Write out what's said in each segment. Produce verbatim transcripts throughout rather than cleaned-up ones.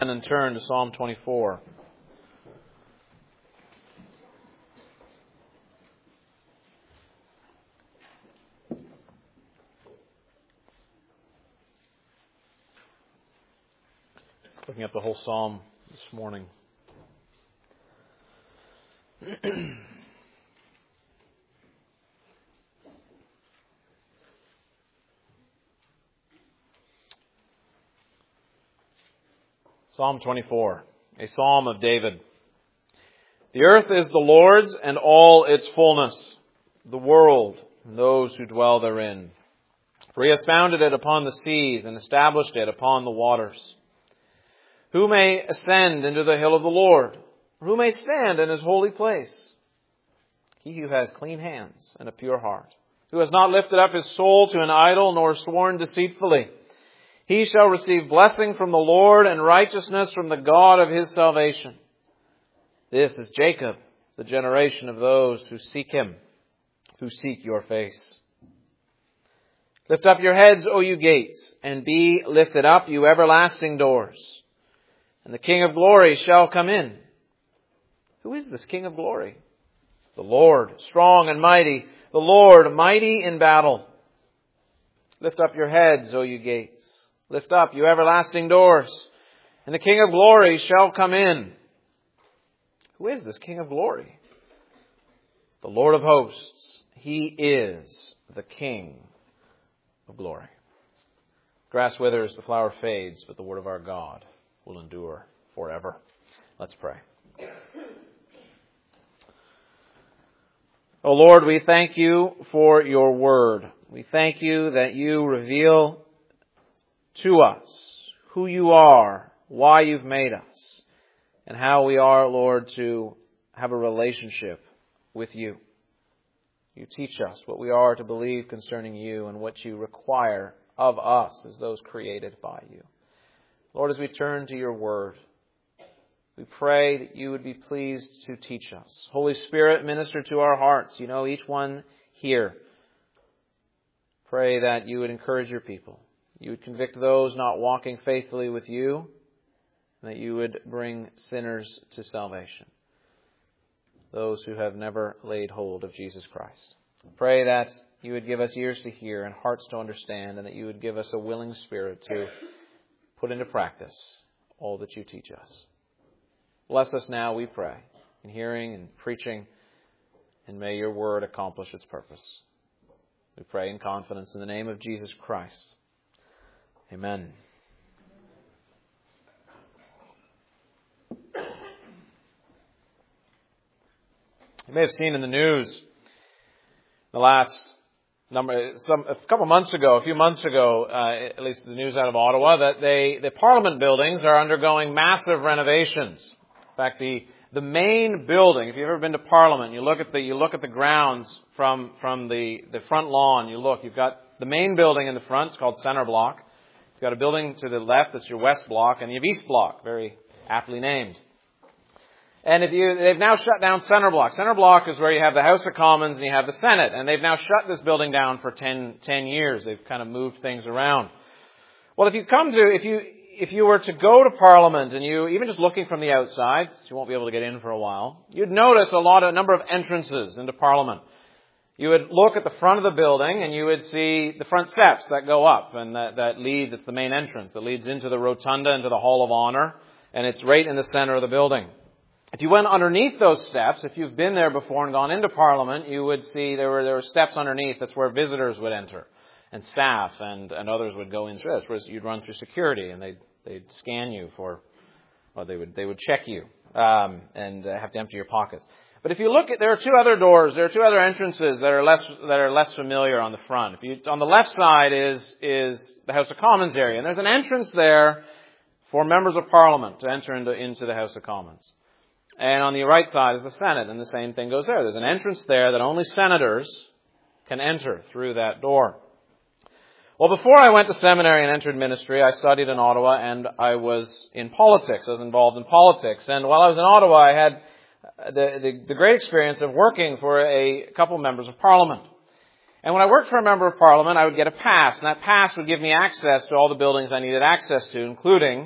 And turn to Psalm twenty-four. Looking at the whole psalm this morning. Psalm twenty-four, a psalm of David. The earth is the Lord's and all its fullness, the world and those who dwell therein. For he has founded it upon the seas and established it upon the waters. Who may ascend into the hill of the Lord? Who may stand in his holy place? He who has clean hands and a pure heart, who has not lifted up his soul to an idol nor sworn deceitfully. He shall receive blessing from the Lord and righteousness from the God of his salvation. This is Jacob, the generation of those who seek him, who seek your face. Lift up your heads, O you gates, and be lifted up, you everlasting doors. And the King of glory shall come in. Who is this King of glory? The Lord, strong and mighty, the Lord, mighty in battle. Lift up your heads, O you gates. Lift up, you everlasting doors, and the King of glory shall come in. Who is this King of glory? The Lord of hosts. He is the King of glory. Grass withers, the flower fades, but the word of our God will endure forever. Let's pray. O Lord, we thank you for your word. We thank you that you reveal to us who you are, why you've made us, and how we are, Lord, to have a relationship with you. You teach us what we are to believe concerning you and what you require of us as those created by you. Lord, as we turn to your word, we pray that you would be pleased to teach us. Holy Spirit, minister to our hearts. You know each one here. Pray that you would encourage your people. You would convict those not walking faithfully with you, and that you would bring sinners to salvation, those who have never laid hold of Jesus Christ. Pray that you would give us ears to hear and hearts to understand, and that you would give us a willing spirit to put into practice all that you teach us. Bless us now, we pray, in hearing and preaching, and may your word accomplish its purpose. We pray in confidence in the name of Jesus Christ. Amen. You may have seen in the news the last number, some a couple months ago, a few months ago, uh, at least the news out of Ottawa, that they the Parliament buildings are undergoing massive renovations. In fact, the the main building, if you've ever been to Parliament, you look at the you look at the grounds from from the the front lawn. You look, you've got the main building in the front. It's called Centre Block. You've got a building to the left that's your West Block, and you have East Block, very aptly named. And if you, they've now shut down Centre Block. Centre Block is where you have the House of Commons and you have the Senate, and they've now shut this building down for ten, ten years. They've kind of moved things around. Well, if you come to, if you, if you were to go to Parliament and you, even just looking from the outside, you won't be able to get in for a while, you'd notice a lot, a number of entrances into Parliament. You would look at the front of the building and you would see the front steps that go up and that, that lead, that's the main entrance, that leads into the rotunda, into the Hall of Honor, and it's right in the center of the building. If you went underneath those steps, if you've been there before and gone into Parliament, you would see there were there were steps underneath. That's where visitors would enter, and staff and, and others would go in through. That's where you'd run through security, and they'd they'd scan you for, or they would they would check you um, and uh, have to empty your pockets. But if you look at, there are two other doors, there are two other entrances that are less that are less familiar on the front. If you on the left side is is the House of Commons area, and there's an entrance there for members of Parliament to enter into into the House of Commons. And on the right side is the Senate, and the same thing goes there. There's an entrance there that only senators can enter through that door. Well, before I went to seminary and entered ministry, I studied in Ottawa, and I was in politics. I was involved in politics. And while I was in Ottawa, I had the, the, the great experience of working for a couple of members of Parliament. And when I worked for a member of Parliament, I would get a pass, and that pass would give me access to all the buildings I needed access to, including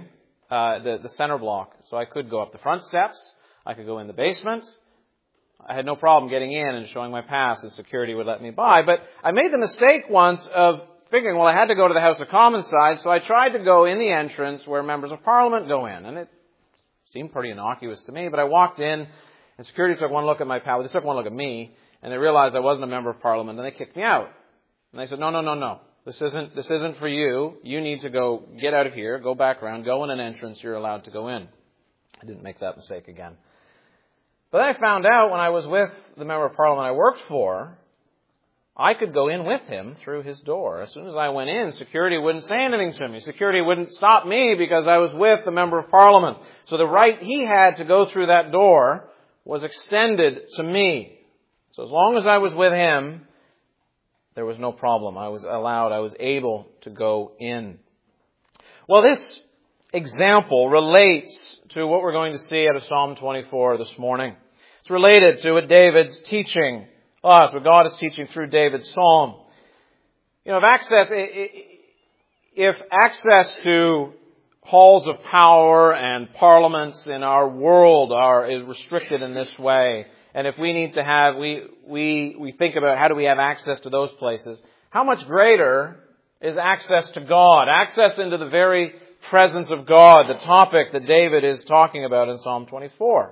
uh, the, the center block. So I could go up the front steps. I could go in the basement. I had no problem getting in and showing my pass, and security would let me by. But I made the mistake once of figuring, well, I had to go to the House of Commons side, so I tried to go in the entrance where members of Parliament go in. And it seemed pretty innocuous to me, but I walked in, and security took one look at my pass. They took one look at me, and they realized I wasn't a member of Parliament, and they kicked me out. And they said, no, no, no, no. This isn't, this isn't for you. You need to go, get out of here, go back around, go in an entrance, you're allowed to go in. I didn't make that mistake again. But then I found out when I was with the member of Parliament I worked for, I could go in with him through his door. As soon as I went in, security wouldn't say anything to me. Security wouldn't stop me because I was with the member of Parliament. So the right he had to go through that door was extended to me. So as long as I was with him, there was no problem. I was allowed, I was able to go in. Well, this example relates to what we're going to see out of Psalm twenty-four this morning. It's related to what David's teaching us, what God is teaching through David's psalm. You know, if access, if access to halls of power and parliaments in our world are is restricted in this way, and if we need to have, we we we think about how do we have access to those places, how much greater is access to God, access into the very presence of God, the topic that David is talking about in Psalm twenty-four.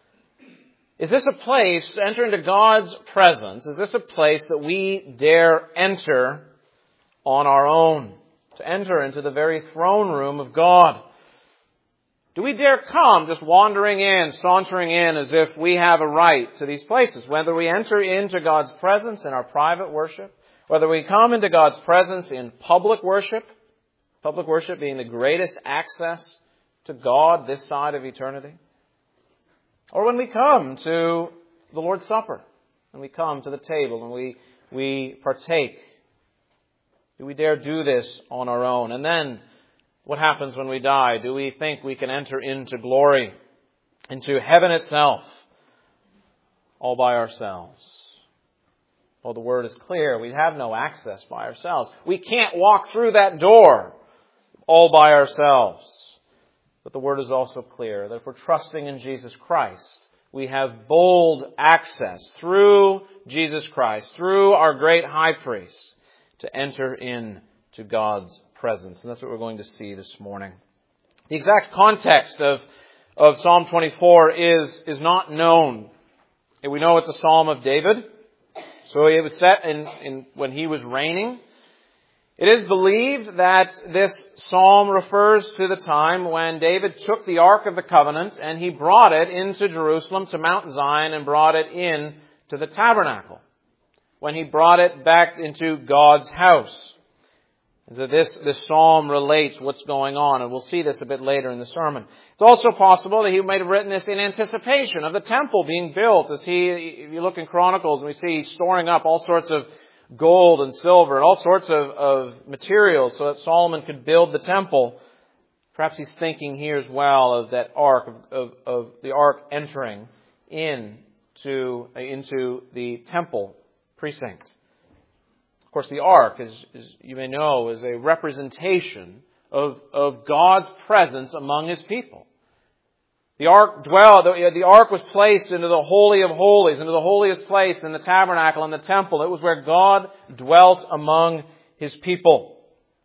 Is this a place, to enter into God's presence, is this a place that we dare enter on our own? To enter into the very throne room of God? Do we dare come just wandering in, sauntering in as if we have a right to these places? Whether we enter into God's presence in our private worship, whether we come into God's presence in public worship, public worship being the greatest access to God this side of eternity, or when we come to the Lord's Supper, and we come to the table and we, we partake, do we dare do this on our own? And then, what happens when we die? Do we think we can enter into glory, into heaven itself, all by ourselves? Well, the Word is clear. We have no access by ourselves. We can't walk through that door all by ourselves. But the Word is also clear that if we're trusting in Jesus Christ, we have bold access through Jesus Christ, through our great high priest, to enter into God's presence. And that's what we're going to see this morning. The exact context of, of Psalm twenty-four is, is not known. We know it's a psalm of David. So it was set in, in when he was reigning. It is believed that this psalm refers to the time when David took the Ark of the Covenant and he brought it into Jerusalem, to Mount Zion, and brought it in to the tabernacle. When he brought it back into God's house. And so this, this psalm relates what's going on, and we'll see this a bit later in the sermon. It's also possible that he might have written this in anticipation of the temple being built. As he, if you look in Chronicles, and we see he's storing up all sorts of gold and silver and all sorts of, of materials so that Solomon could build the temple. Perhaps he's thinking here as well of that ark, of, of, of the ark entering in to, into the temple precinct. Of course, the ark, as, as you may know, is a representation of, of God's presence among His people. The ark dwelled, the, the ark was placed into the Holy of Holies, into the holiest place in the tabernacle and the temple. It was where God dwelt among His people.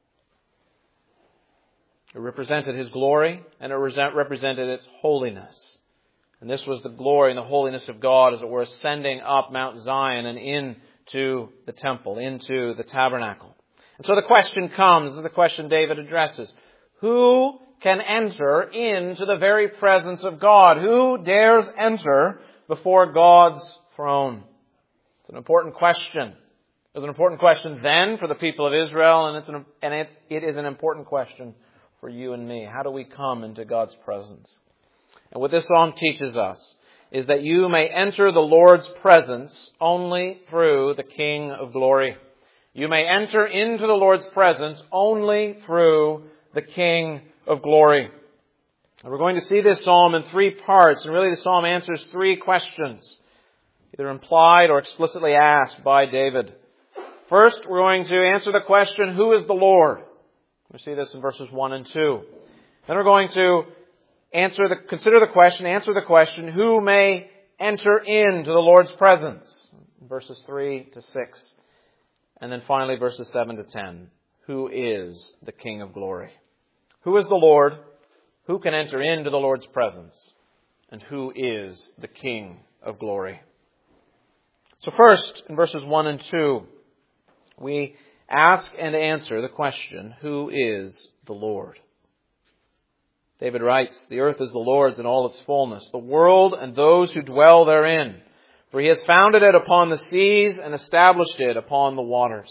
It represented His glory, and it represented its holiness. And this was the glory and the holiness of God as it were ascending up Mount Zion and into the temple, into the tabernacle. And so the question comes, this is the question David addresses. Who can enter into the very presence of God? Who dares enter before God's throne? It's an important question. It was an important question then for the people of Israel, and, it's an, and it, it is an important question for you and me. How do we come into God's presence? And what this psalm teaches us is that you may enter the Lord's presence only through the King of glory. You may enter into the Lord's presence only through the King of glory. And we're going to see this psalm in three parts, and really the psalm answers three questions, either implied or explicitly asked by David. First, we're going to answer the question, who is the Lord? We see this in verses one and two. Then we're going to answer the, consider the question, answer the question, who may enter into the Lord's presence? Verses three to six. And then finally verses seven to ten. Who is the King of glory? Who is the Lord? Who can enter into the Lord's presence? And who is the King of glory? So first, in verses one and two, we ask and answer the question, who is the Lord? David writes, the earth is the Lord's in all its fullness, the world and those who dwell therein. For he has founded it upon the seas and established it upon the waters.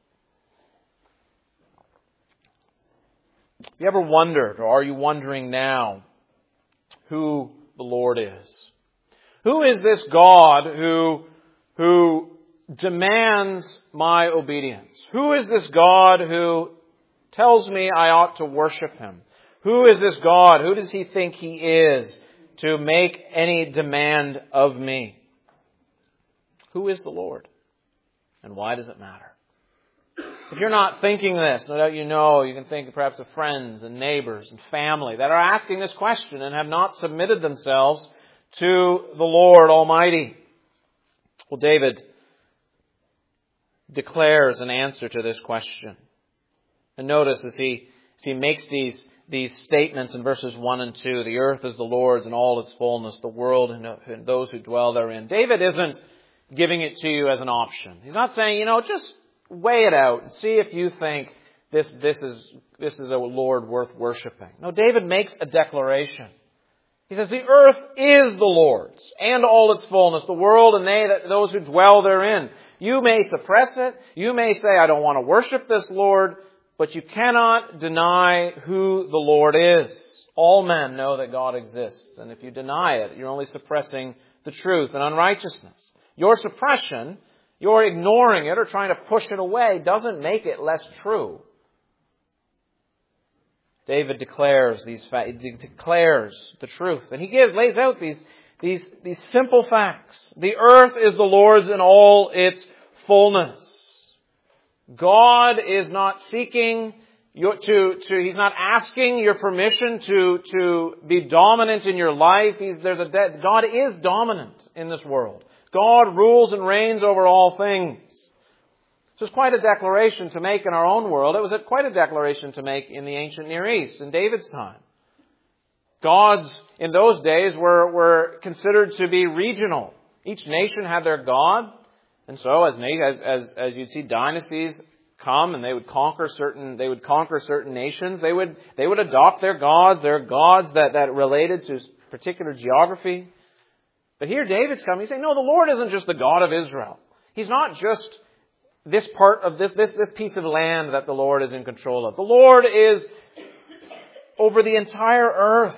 Have you ever wondered, or are you wondering now, who the Lord is? Who is this God who, who demands my obedience? Who is this God who tells me I ought to worship Him? Who is this God? Who does He think He is to make any demand of me? Who is the Lord? And why does it matter? If you're not thinking this, no doubt you know, you can think perhaps of friends and neighbors and family that are asking this question and have not submitted themselves to the Lord Almighty. Well, David declares an answer to this question. And notice as he, as he makes these, these statements in verses one and two, the earth is the Lord's and all its fullness, the world and those who dwell therein. David isn't giving it to you as an option. He's not saying, you know, just weigh it out and see if you think this, this is, this is a Lord worth worshiping. No, David makes a declaration. He says, the earth is the Lord's and all its fullness, the world and they that, those who dwell therein. You may suppress it. You may say, I don't want to worship this Lord, but you cannot deny who the Lord is. All men know that God exists. And if you deny it, you're only suppressing the truth and unrighteousness. Your suppression, your ignoring it or trying to push it away doesn't make it less true. David declares these fa- he declares the truth, and he gives lays out these these these simple facts. The earth is the Lord's in all its fullness. God is not seeking your, to to He's not asking your permission to to be dominant in your life. He's there's a de- God is dominant in this world. God rules and reigns over all things. So it's quite a declaration to make in our own world. It was quite a declaration to make in the ancient Near East, in David's time. Gods in those days were, were considered to be regional. Each nation had their god. And so as, as, as, as you'd see dynasties come and they would conquer certain, they would conquer certain nations, they would, they would adopt their gods, their gods that, that related to particular geography. But here David's coming, he's saying, no, the Lord isn't just the God of Israel. He's not just this part of this, this, this piece of land that the Lord is in control of. The Lord is over the entire earth.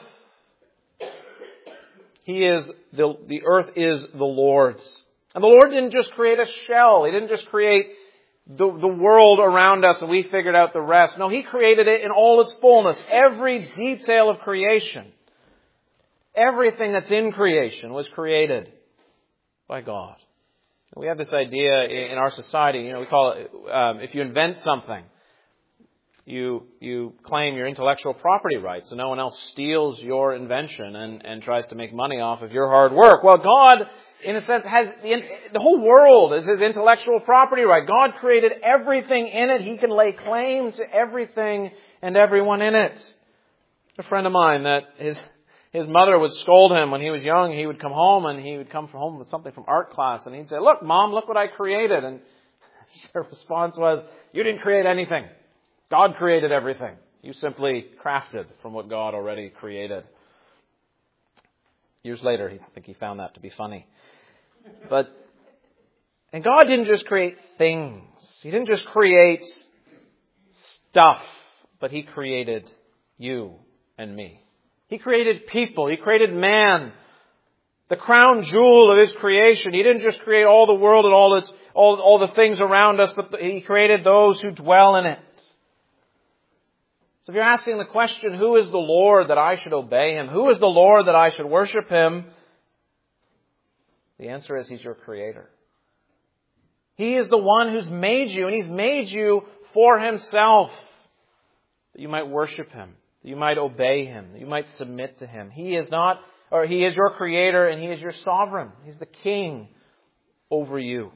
He is, the, the earth is the Lord's. And the Lord didn't just create a shell. He didn't just create the, the world around us and we figured out the rest. No, He created it in all its fullness. Every detail of creation, everything that's in creation was created by God. We have this idea in our society, you know, we call it, um, if you invent something, you you claim your intellectual property rights, so no one else steals your invention and, and tries to make money off of your hard work. Well, God, in a sense, has the, the whole world is His intellectual property right. God created everything in it. He can lay claim to everything and everyone in it. A friend of mine that his His mother would scold him when he was young. He would come home and he would come from home with something from art class. And he'd say, look, Mom, look what I created. And her response was, you didn't create anything. God created everything. You simply crafted from what God already created. Years later, I think he found that to be funny. But, and God didn't just create things. He didn't just create stuff, but He created you and me. He created people. He created man. The crown jewel of His creation. He didn't just create all the world and all its, all, all the things around us, but He created those who dwell in it. So if you're asking the question, who is the Lord that I should obey Him? Who is the Lord that I should worship Him? The answer is He's your Creator. He is the one who's made you, and He's made you for Himself, that you might worship Him, that you might obey Him, that you might submit to Him. He is not, or He is your Creator and He is your sovereign. He's the King over you.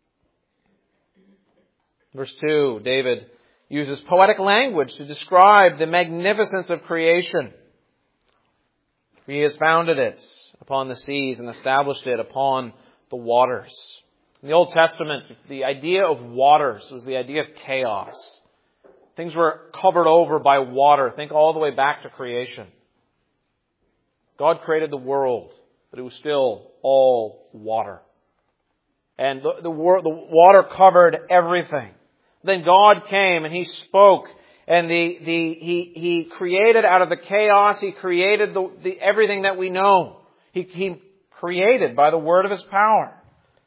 Verse two, David uses poetic language to describe the magnificence of creation. He has founded it upon the seas and established it upon the waters. In the Old Testament, the idea of waters was the idea of chaos. Things were covered over by water. Think all the way back to creation. God created the world, but it was still all water. And the, the, the water covered everything. Then God came and He spoke, and the, the, He, He created out of the chaos, He created the, the, everything that we know. He, he created by the word of His power.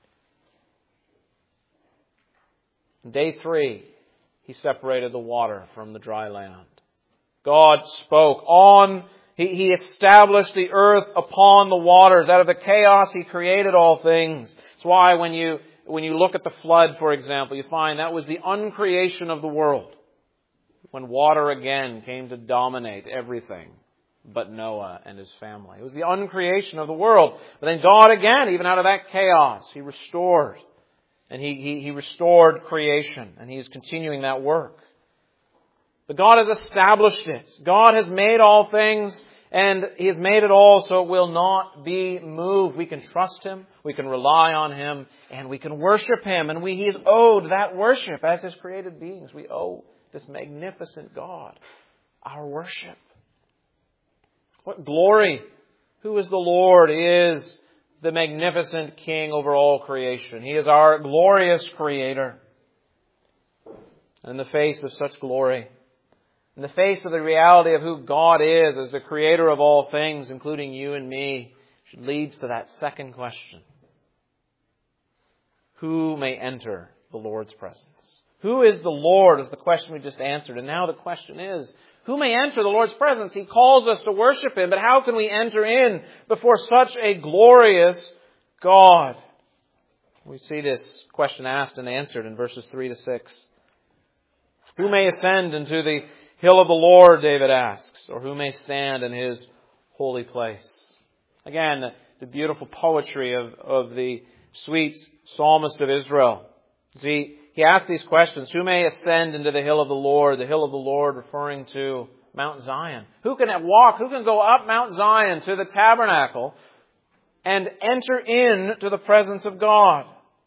Day three, He separated the water from the dry land. God spoke on, He, he established the earth upon the waters. Out of the chaos, He created all things. That's why when you, when you look at the flood, for example, you find that was the uncreation of the world. When water again came to dominate everything but Noah and his family. It was the uncreation of the world. But then God again, even out of that chaos, He restored. And he, he, he restored creation, and He is continuing that work. But God has established it. God has made all things, and He has made it all so it will not be moved. We can trust Him, we can rely on Him, and we can worship Him. And we, He is owed that worship as His created beings. We owe this magnificent God our worship. What glory! Who is the Lord? He is the magnificent King over all creation. He is our glorious Creator. And in the face of such glory, in the face of the reality of who God is as the Creator of all things, including you and me, which leads to that second question. Who may enter the Lord's presence? Who is the Lord is the question we just answered. And now the question is, who may enter the Lord's presence? He calls us to worship Him, but how can we enter in before such a glorious God? We see this question asked and answered in verses three to six. Who may ascend into the hill of the Lord, David asks, or who may stand in His holy place? Again, the beautiful poetry of, of the sweet psalmist of Israel. See, he asks these questions. Who may ascend into the hill of the Lord? The hill of the Lord referring to Mount Zion. Who can walk? Who can go up Mount Zion to the tabernacle and enter into the presence of God?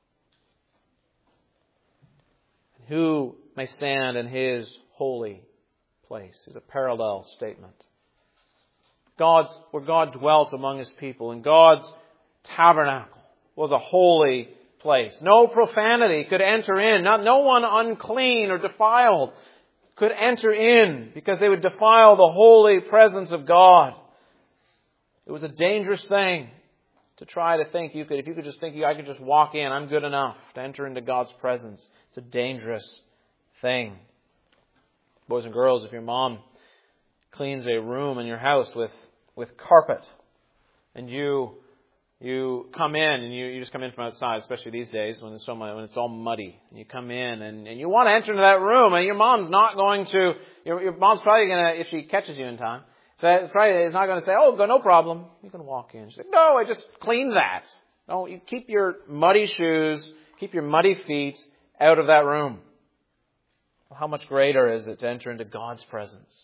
Who may stand in His holy place? Is a parallel statement. God's, where God dwelt among His people, and God's tabernacle was a holy place. No profanity could enter in. Not, no one unclean or defiled could enter in because they would defile the holy presence of God. It was a dangerous thing to try to think you could, if you could just think I could just walk in, I'm good enough to enter into God's presence. It's a dangerous thing. Boys and girls, if your mom cleans a room in your house with, with carpet and you You come in and you, you just come in from outside, especially these days when it's so when it's all muddy. And you come in and, and you want to enter into that room, and your mom's not going to. Your, your mom's probably going to, if she catches you in time, so it's probably it's not going to say, "Oh, go, no problem. You can walk in." She's like, "No, I just cleaned that." No, you keep your muddy shoes, keep your muddy feet out of that room. Well, how much greater is it to enter into God's presence?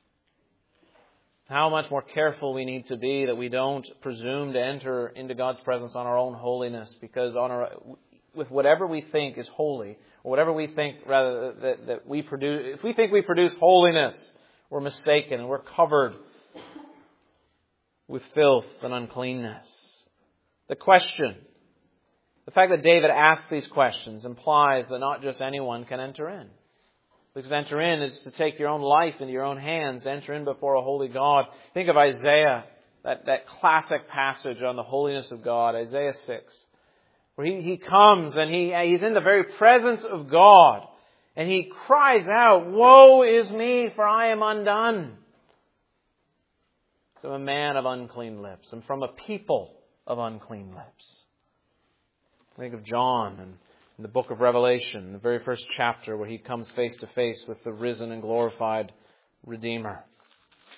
How much more careful we need to be that we don't presume to enter into God's presence on our own holiness, because on our, with whatever we think is holy, or whatever we think rather that, that we produce, if we think we produce holiness, we're mistaken and we're covered with filth and uncleanness. The question, the fact that David asked these questions implies that not just anyone can enter in. Because enter in is to take your own life into your own hands, enter in before a holy God. Think of Isaiah, that, that classic passage on the holiness of God, Isaiah six, where he, he comes and he, he's in the very presence of God, and he cries out, "Woe is me, for I am undone. So I'm a man of unclean lips, and from a people of unclean lips." Think of John and in the book of Revelation, the very first chapter, where he comes face to face with the risen and glorified Redeemer.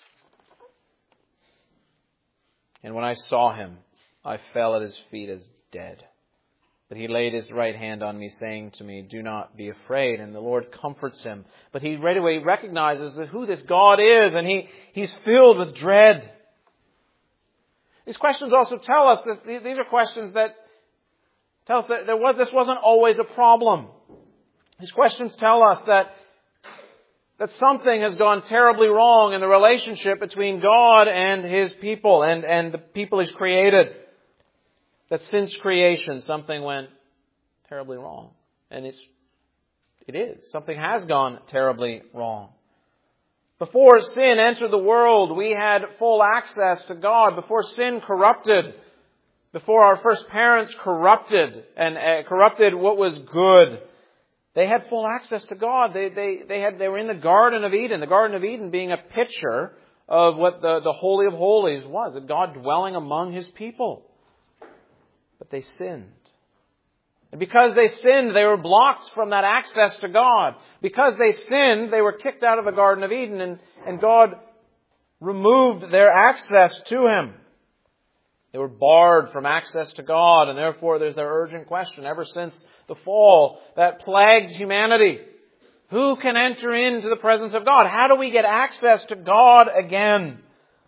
And when I saw him, I fell at his feet as dead. But he laid his right hand on me, saying to me, do not be afraid. And the Lord comforts him. But he right away recognizes that who this God is, and he, he's filled with dread. These questions also tell us that these are questions that tell us that there was, this wasn't always a problem. These questions tell us that, that something has gone terribly wrong in the relationship between God and His people and, and the people He's created. That since creation, something went terribly wrong. And it's, it is. Something has gone terribly wrong. Before sin entered the world, we had full access to God. Before sin corrupted, before our first parents corrupted and uh, corrupted what was good, they had full access to God. They, they, they had, they were in the Garden of Eden. The Garden of Eden being a picture of what the, the Holy of Holies was, a God dwelling among His people. But they sinned. And because they sinned, they were blocked from that access to God. Because they sinned, they were kicked out of the Garden of Eden, and, and God removed their access to Him. They were barred from access to God, and therefore there's their urgent question ever since the fall that plagues humanity. Who can enter into the presence of God? How do we get access to God again?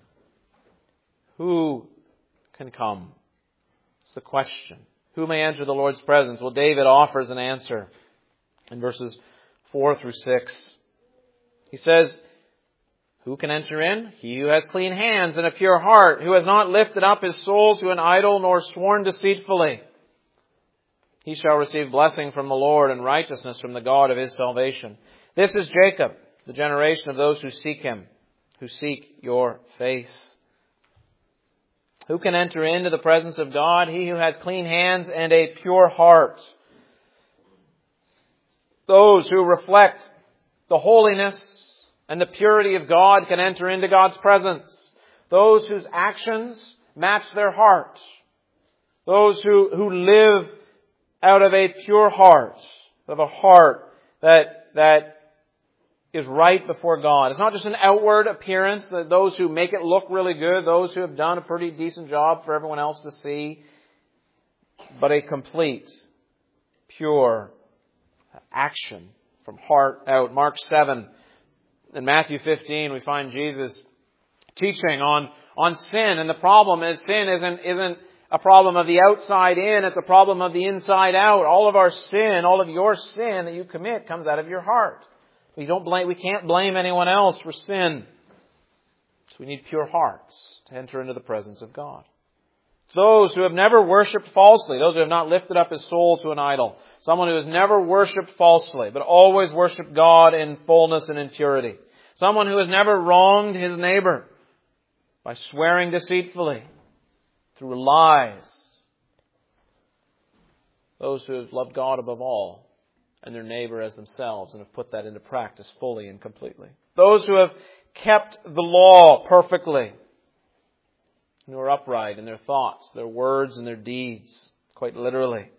Who can come? It's the question. Who may enter the Lord's presence? Well, David offers an answer in verses four through six. He says, who can enter in? He who has clean hands and a pure heart, who has not lifted up his soul to an idol nor sworn deceitfully. He shall receive blessing from the Lord and righteousness from the God of his salvation. This is Jacob, the generation of those who seek Him, who seek your face. Who can enter into the presence of God? He who has clean hands and a pure heart. Those who reflect the holiness and the purity of God can enter into God's presence. Those whose actions match their heart. Those who, who live out of a pure heart, of a heart that, that is right before God. It's not just an outward appearance, that those who make it look really good, those who have done a pretty decent job for everyone else to see, but a complete, pure action from heart out. Mark seven and Matthew fifteen, we find Jesus teaching on, on sin. And the problem is sin isn't, isn't a problem of the outside in, it's a problem of the inside out. All of our sin, all of your sin that you commit comes out of your heart. We don't blame, we can't blame anyone else for sin. So we need pure hearts to enter into the presence of God. It's those who have never worshipped falsely, those who have not lifted up his soul to an idol. Someone who has never worshipped falsely, but always worshipped God in fullness and in purity. Someone who has never wronged his neighbor by swearing deceitfully, through lies. Those who have loved God above all and their neighbor as themselves and have put that into practice fully and completely. Those who have kept the law perfectly and who are upright in their thoughts, their words and their deeds, quite literally.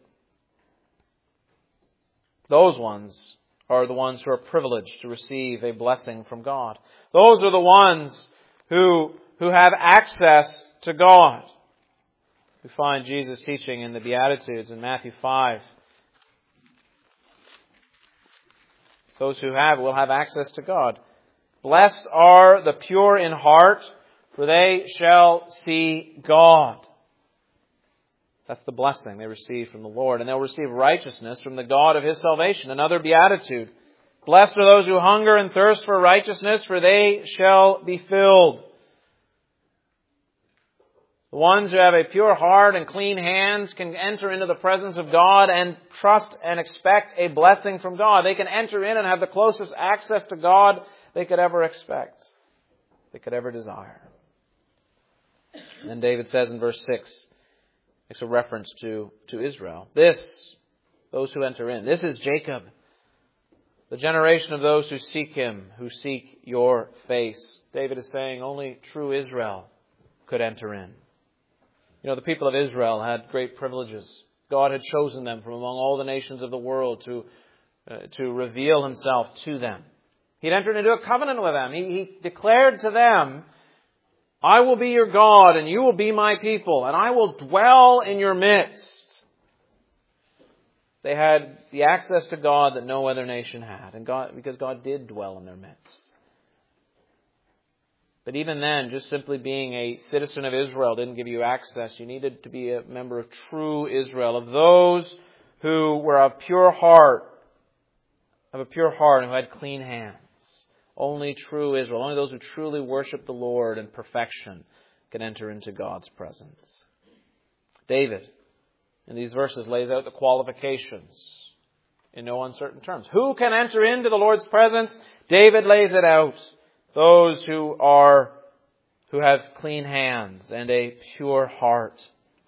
Those ones are the ones who are privileged to receive a blessing from God. Those are the ones who, who have access to God. We find Jesus teaching in the Beatitudes in Matthew five. Those who have will have access to God. Blessed are the pure in heart, for they shall see God. That's the blessing they receive from the Lord. And they'll receive righteousness from the God of His salvation. Another beatitude. Blessed are those who hunger and thirst for righteousness, for they shall be filled. The ones who have a pure heart and clean hands can enter into the presence of God and trust and expect a blessing from God. They can enter in and have the closest access to God they could ever expect, they could ever desire. And then David says in verse six, makes a reference to, to Israel. This, those who enter in, this is Jacob, the generation of those who seek Him, who seek your face. David is saying only true Israel could enter in. You know, the people of Israel had great privileges. God had chosen them from among all the nations of the world to, uh, to reveal Himself to them. He'd entered into a covenant with them. He, he declared to them I will be your God, and you will be my people, and I will dwell in your midst. They had the access to God that no other nation had, and God, because God did dwell in their midst. But even then, just simply being a citizen of Israel didn't give you access. You needed to be a member of true Israel, of those who were of pure heart, of a pure heart and who had clean hands. Only true Israel, only those who truly worship the Lord in perfection can enter into God's presence. David, in these verses, lays out the qualifications in no uncertain terms. Who can enter into the Lord's presence? David lays it out. Those who are, who have clean hands and a pure heart.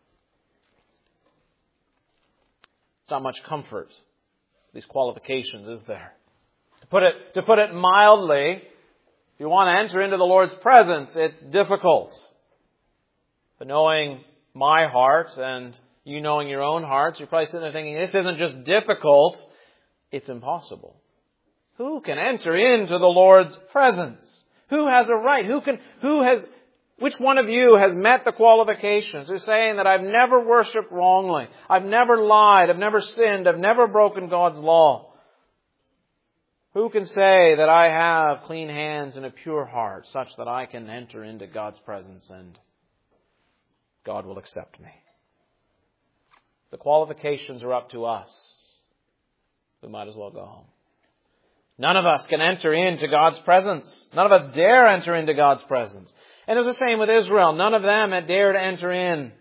It's not much comfort, these qualifications, is there? To put it, to put it mildly, if you want to enter into the Lord's presence, it's difficult. But knowing my heart and you knowing your own hearts, you're probably sitting there thinking, this isn't just difficult, it's impossible. Who can enter into the Lord's presence? Who has a right? Who can, who has, which one of you has met the qualifications? They're saying that I've never worshipped wrongly. I've never lied. I've never sinned. I've never broken God's law. Who can say that I have clean hands and a pure heart such that I can enter into God's presence and God will accept me? The qualifications are up to us. We might as well go home. None of us can enter into God's presence. None of us dare enter into God's presence. And it was the same with Israel. None of them had dared enter in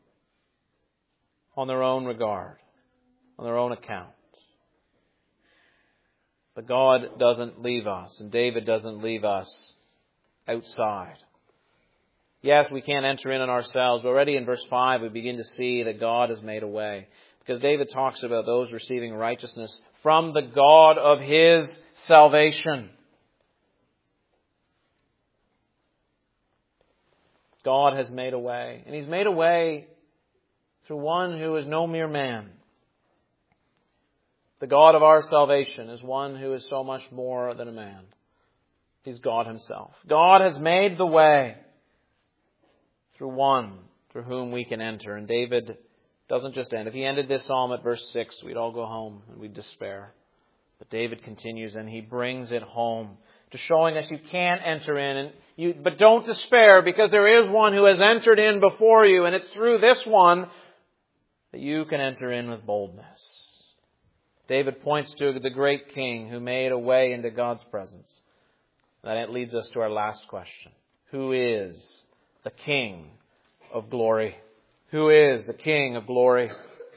on their own regard, on their own account. But God doesn't leave us, and David doesn't leave us outside. Yes, we can't enter in on ourselves, but already in verse five we begin to see that God has made a way. Because David talks about those receiving righteousness from the God of his salvation. God has made a way. And He's made a way through one who is no mere man. The God of our salvation is one who is so much more than a man. He's God Himself. God has made the way through one through whom we can enter. And David doesn't just end. If he ended this psalm at verse six, we'd all go home and we'd despair. But David continues and he brings it home to showing us you can enter in. And you, but don't despair, because there is one who has entered in before you, and it's through this one that you can enter in with boldness. David points to the great King who made a way into God's presence. That leads us to our last question. Who is the King of glory? Who is the King of glory?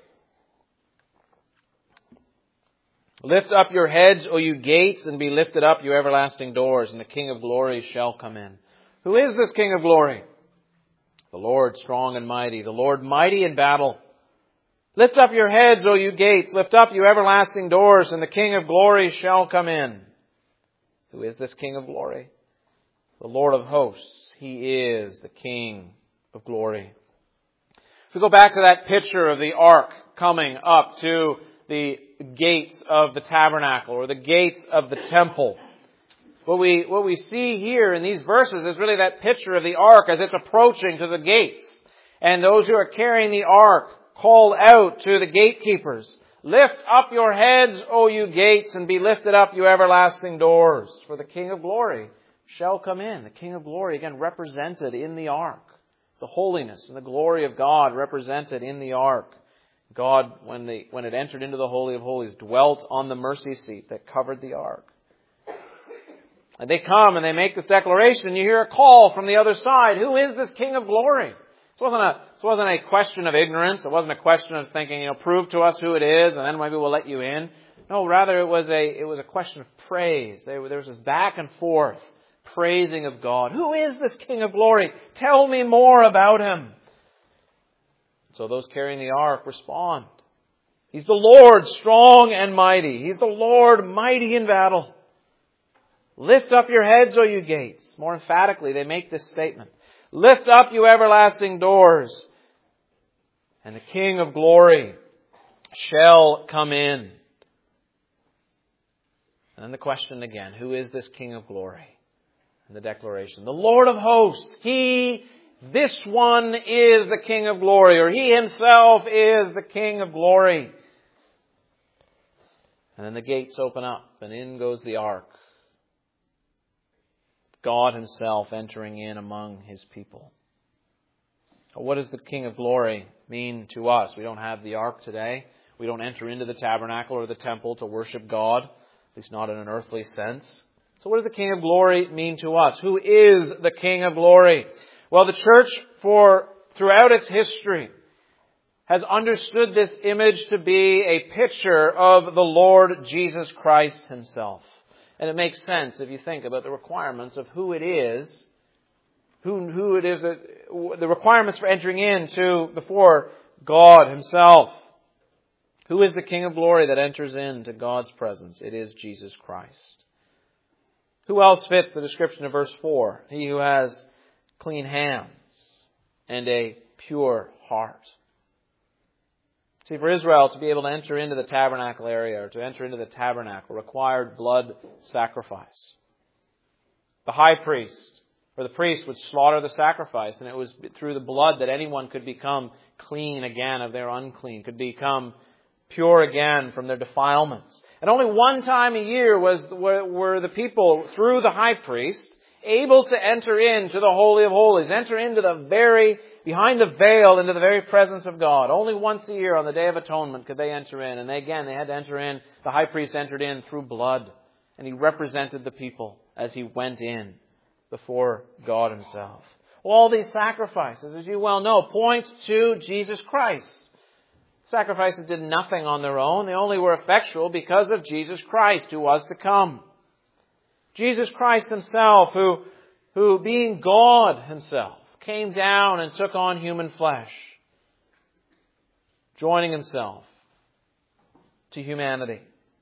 Lift up your heads, O you gates, and be lifted up, you everlasting doors, and the King of glory shall come in. Who is this King of glory? The Lord strong and mighty, the Lord mighty in battle. Lift up your heads, O you gates, lift up, you everlasting doors, and the King of glory shall come in. Who is this King of glory? The Lord of hosts. He is the King of glory. If we go back to that picture of the ark coming up to the gates of the tabernacle or the gates of the temple, what we, what we see here in these verses is really that picture of the ark as it's approaching to the gates. And those who are carrying the ark call out to the gatekeepers, lift up your heads, O you gates, and be lifted up, you everlasting doors, for the King of glory shall come in. The King of glory, again, represented in the ark. The holiness and the glory of God represented in the ark. God, when, they, when it entered into the Holy of Holies, dwelt on the mercy seat that covered the ark. And they come and they make this declaration, and you hear a call from the other side. Who is this King of glory? This wasn't a, this wasn't a question of ignorance. It wasn't a question of thinking, you know, prove to us who it is, and then maybe we'll let you in. No, rather it was a, it was a question of praise. There, there was this back and forth praising of God. Who is this King of glory? Tell me more about Him. So those carrying the ark respond. He's the Lord strong and mighty. He's the Lord mighty in battle. Lift up your heads, O you gates. More emphatically, they make this statement. Lift up, you everlasting doors, and the King of glory shall come in. And then the question again, who is this King of glory? in the declaration. The Lord of hosts, He, this one is the King of glory, or He Himself is the King of glory. And then the gates open up, and in goes the ark. God Himself entering in among His people. What does the King of glory mean to us? We don't have the ark today. We don't enter into the tabernacle or the temple to worship God, at least not in an earthly sense. So what does the King of glory mean to us? Who is the King of glory? Well, the church, for throughout its history, has understood this image to be a picture of the Lord Jesus Christ Himself. And it makes sense if you think about the requirements of who it is, who, who it is, that, the requirements for entering into before God Himself. Who is the King of glory that enters into God's presence? It is Jesus Christ. Who else fits the description of verse four? He who has clean hands and a pure heart. See, for Israel to be able to enter into the tabernacle area or to enter into the tabernacle required blood sacrifice. The high priest or the priest would slaughter the sacrifice, and it was through the blood that anyone could become clean again of their unclean, could become pure again from their defilements. And only one time a year was were, were the people, through the high priest, able to enter into the Holy of Holies, enter into the very, behind the veil, into the very presence of God. Only once a year on the Day of Atonement could they enter in. And they, again, they had to enter in, the high priest entered in through blood. And he represented the people as he went in before God Himself. All these sacrifices, as you well know, point to Jesus Christ. Sacrifices did nothing on their own. They only were effectual because of Jesus Christ, who was to come. Jesus Christ Himself, who, who being God Himself, came down and took on human flesh, joining Himself to humanity.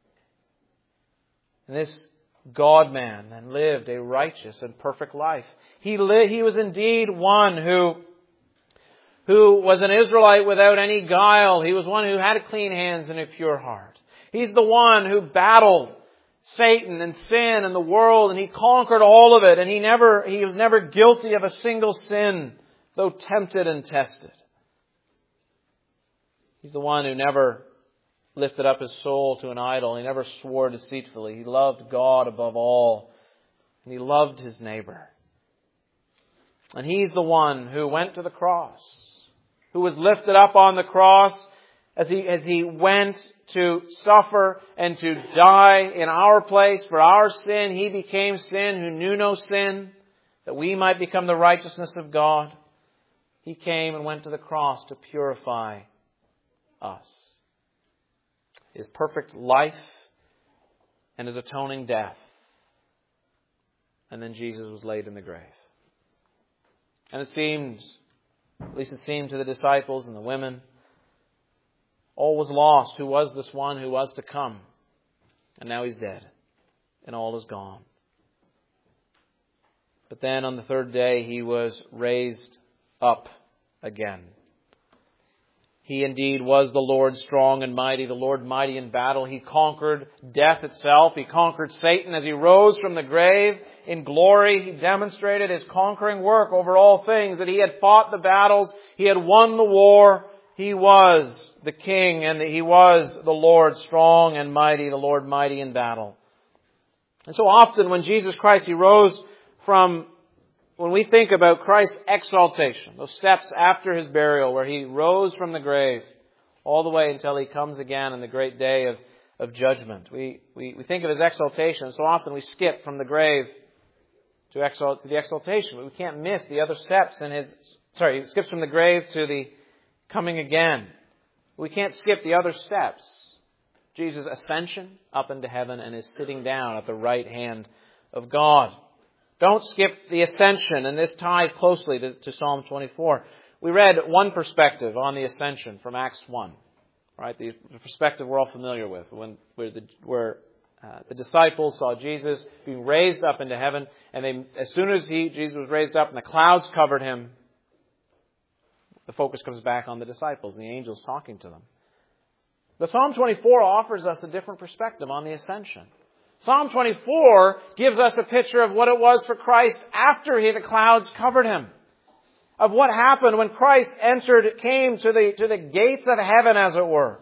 And this God-man then lived a righteous and perfect life. He, li- he was indeed one who who was an Israelite without any guile. He was one who had clean hands and a pure heart. He's the one who battled Satan and sin and the world, and He conquered all of it, and he never he was never guilty of a single sin, though tempted and tested. He's the one who never lifted up his soul to an idol. He never swore deceitfully. He loved God above all, and he loved his neighbor. And He's the one who went to the cross, who was lifted up on the cross as he, as he went to suffer and to die in our place for our sin. He became sin who knew no sin, that we might become the righteousness of God. He came and went to the cross to purify us. His perfect life and His atoning death. And then Jesus was laid in the grave. And it seemed, at least it seemed to the disciples and the women, all was lost. Who was this one who was to come? And now He's dead. And all is gone. But then on the third day He was raised up again. He indeed was the Lord strong and mighty, the Lord mighty in battle. He conquered death itself. He conquered Satan as He rose from the grave in glory. He demonstrated His conquering work over all things, that He had fought the battles. He had won the war. He was the King, and He was the Lord strong and mighty, the Lord mighty in battle. And so often when Jesus Christ, He rose from, when we think about Christ's exaltation, those steps after His burial where He rose from the grave all the way until He comes again in the great day of, of judgment. We, we, we think of His exaltation, and so often we skip from the grave to, exalt, to the exaltation. But we can't miss the other steps in His, sorry, He skips from the grave to the coming again. We can't skip the other steps. Jesus' ascension up into heaven and His sitting down at the right hand of God. Don't skip the ascension, and this ties closely to, to Psalm twenty-four. We read one perspective on the ascension from Acts one, right? The, the perspective we're all familiar with, when where the, where uh, the disciples saw Jesus being raised up into heaven, and they, as soon as he Jesus was raised up and the clouds covered Him, the focus comes back on the disciples and the angels talking to them. But Psalm twenty-four offers us a different perspective on the ascension. Psalm twenty-four gives us a picture of what it was for Christ after he, the clouds covered him. Of what happened when Christ entered, came to the, to the gates of heaven, as it were,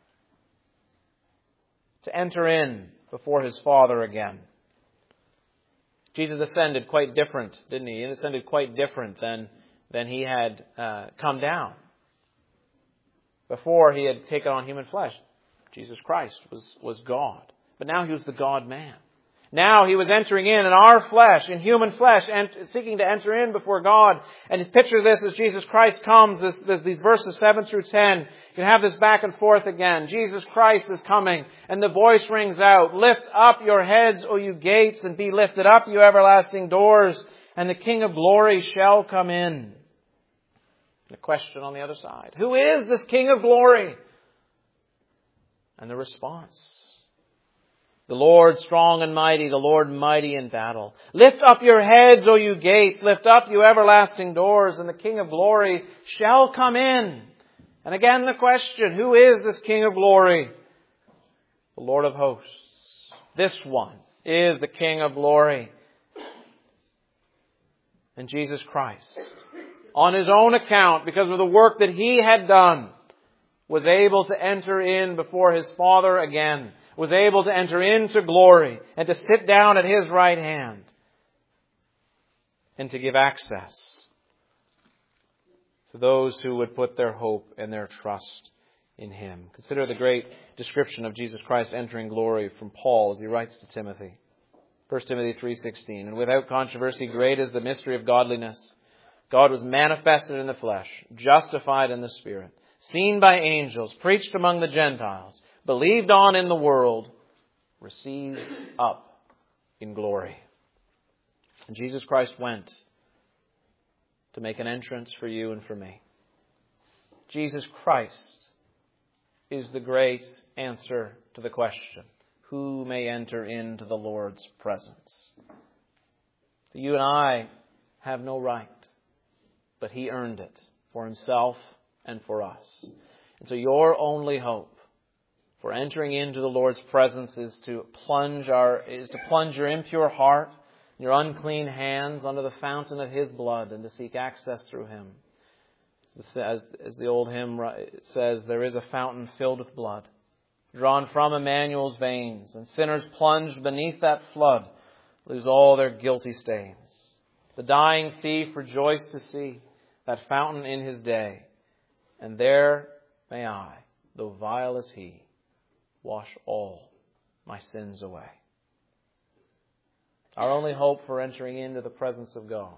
to enter in before his Father again. Jesus ascended quite different, didn't he? He ascended quite different than, than he had uh, come down. Before he had taken on human flesh, Jesus Christ was, was God. But now he was the God-man. Now he was entering in in our flesh, in human flesh, and seeking to enter in before God. And just picture this as Jesus Christ comes, this, this, these verses seven through ten. You can have this back and forth again. Jesus Christ is coming, and the voice rings out, "Lift up your heads, O you gates, and be lifted up, you everlasting doors, and the King of glory shall come in." The question on the other side, who is this King of glory? And the response, the Lord strong and mighty, the Lord mighty in battle. Lift up your heads, O you gates, lift up, you everlasting doors, and the King of glory shall come in. And again the question, who is this King of glory? The Lord of hosts. This one is the King of glory. And Jesus Christ, on his own account, because of the work that he had done, was able to enter in before his Father again, was able to enter into glory and to sit down at his right hand and to give access to those who would put their hope and their trust in him. Consider the great description of Jesus Christ entering glory from Paul as he writes to Timothy. First Timothy three sixteen, "And without controversy, great is the mystery of godliness. God was manifested in the flesh, justified in the Spirit, seen by angels, preached among the Gentiles, believed on in the world, received up in glory." And Jesus Christ went to make an entrance for you and for me. Jesus Christ is the great answer to the question, who may enter into the Lord's presence? You and I have no right, but he earned it for himself and for us. And so your only hope for entering into the Lord's presence is to plunge our is to plunge your impure heart, your unclean hands under the fountain of his blood and to seek access through him. As, as the old hymn says, there is a fountain filled with blood, drawn from Emmanuel's veins, and sinners plunged beneath that flood lose all their guilty stains. The dying thief rejoiced to see that fountain in his day, and there may I, though vile as he, wash all my sins away. Our only hope for entering into the presence of God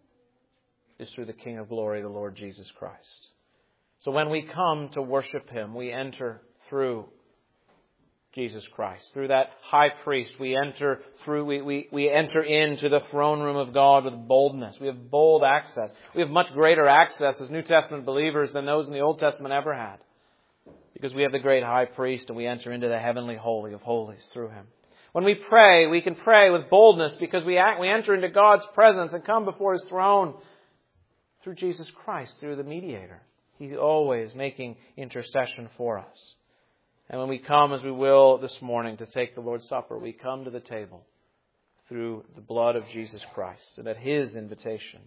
is through the King of glory, the Lord Jesus Christ. So when we come to worship him, we enter through Jesus Christ. Through that high priest, we enter through, we, we, we enter into the throne room of God with boldness. We have bold access. We have much greater access as New Testament believers than those in the Old Testament ever had. Because we have the great high priest and we enter into the heavenly holy of holies through him. When we pray, we can pray with boldness because we act, we enter into God's presence and come before his throne through Jesus Christ, through the mediator. He's always making intercession for us. And when we come, as we will this morning, to take the Lord's Supper, we come to the table through the blood of Jesus Christ and at his invitation.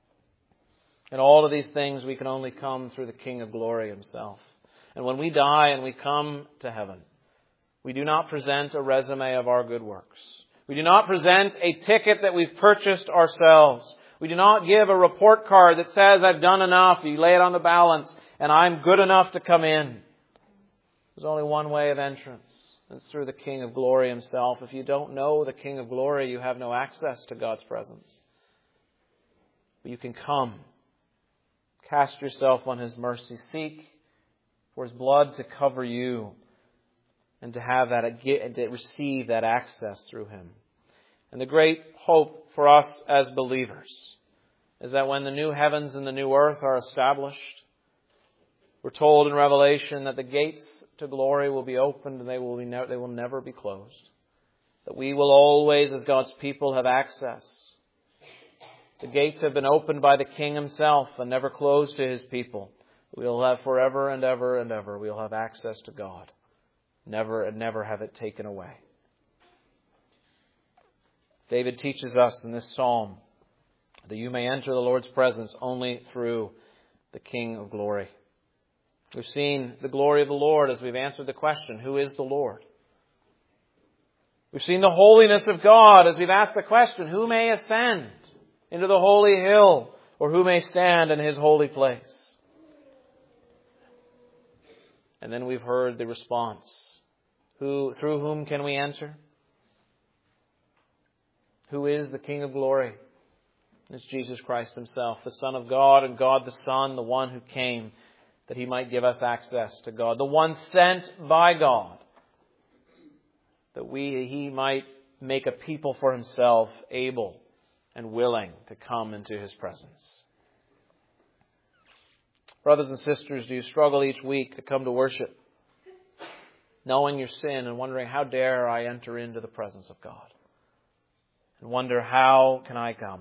And all of these things we can only come through the King of glory himself. And when we die and we come to heaven, we do not present a resume of our good works. We do not present a ticket that we've purchased ourselves. We do not give a report card that says, I've done enough. You lay it on the balance and I'm good enough to come in. There's only one way of entrance. It's through the King of glory himself. If you don't know the King of glory, you have no access to God's presence. But you can come. Cast yourself on his mercy. Seek for his blood to cover you and to have that, to receive that access through him. And the great hope for us as believers is that when the new heavens and the new earth are established, we're told in Revelation that the gates to glory will be opened and they will be ne- they will never be closed. That we will always, as God's people, have access. The gates have been opened by the King himself and never closed to his people. We'll have forever and ever and ever, we'll have access to God. Never and never have it taken away. David teaches us in this psalm that you may enter the Lord's presence only through the King of glory. We've seen the glory of the Lord as we've answered the question, who is the Lord? We've seen the holiness of God as we've asked the question, who may ascend into the holy hill, or who may stand in His holy place? And then we've heard the response, who, through whom can we enter? Who is the King of glory? It's Jesus Christ Himself, the Son of God and God the Son, the one who came that He might give us access to God, the one sent by God, that we He might make a people for Himself able and willing to come into His presence. Brothers and sisters, do you struggle each week to come to worship, knowing your sin and wondering, how dare I enter into the presence of God? And wonder, how can I come?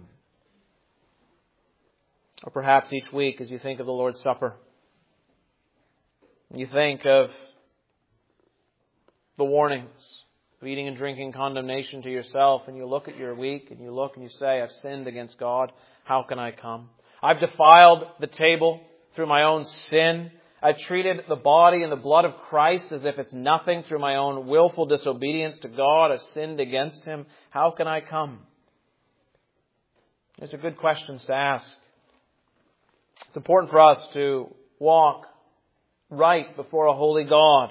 Or perhaps each week as you think of the Lord's Supper, you think of the warnings of eating and drinking condemnation to yourself, and you look at your week and you look and you say, I've sinned against God. How can I come? I've defiled the table through my own sin. I've treated the body and the blood of Christ as if it's nothing through my own willful disobedience to God. I've sinned against Him. How can I come? These are good questions to ask. It's important for us to walk right before a holy God.